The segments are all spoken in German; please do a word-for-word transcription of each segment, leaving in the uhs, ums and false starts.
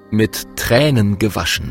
mit Tränen gewaschen.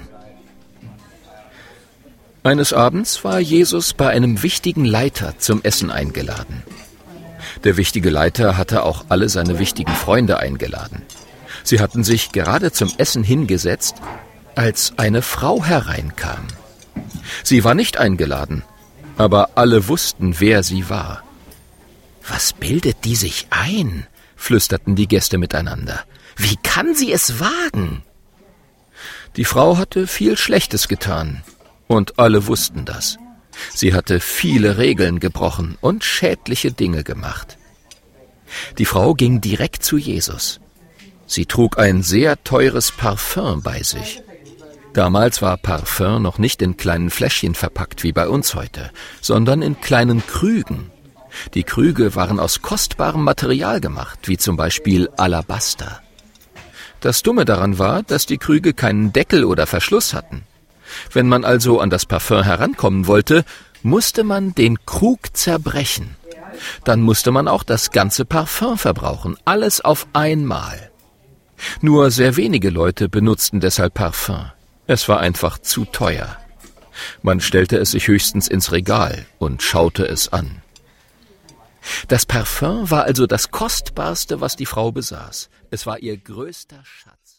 Eines Abends war Jesus bei einem wichtigen Leiter zum Essen eingeladen. Der wichtige Leiter hatte auch alle seine wichtigen Freunde eingeladen. Sie hatten sich gerade zum Essen hingesetzt, als eine Frau hereinkam. Sie war nicht eingeladen, aber alle wussten, wer sie war. »Was bildet die sich ein?« flüsterten die Gäste miteinander. »Wie kann sie es wagen?« Die Frau hatte viel Schlechtes getan, und alle wussten das. Sie hatte viele Regeln gebrochen und schädliche Dinge gemacht. Die Frau ging direkt zu Jesus. Sie trug ein sehr teures Parfüm bei sich. Damals war Parfüm noch nicht in kleinen Fläschchen verpackt wie bei uns heute, sondern in kleinen Krügen. Die Krüge waren aus kostbarem Material gemacht, wie zum Beispiel Alabaster. Das Dumme daran war, dass die Krüge keinen Deckel oder Verschluss hatten. Wenn man also an das Parfüm herankommen wollte, musste man den Krug zerbrechen. Dann musste man auch das ganze Parfüm verbrauchen, alles auf einmal. Nur sehr wenige Leute benutzten deshalb Parfüm. Es war einfach zu teuer. Man stellte es sich höchstens ins Regal und schaute es an. Das Parfüm war also das Kostbarste, was die Frau besaß. Es war ihr größter Schatz.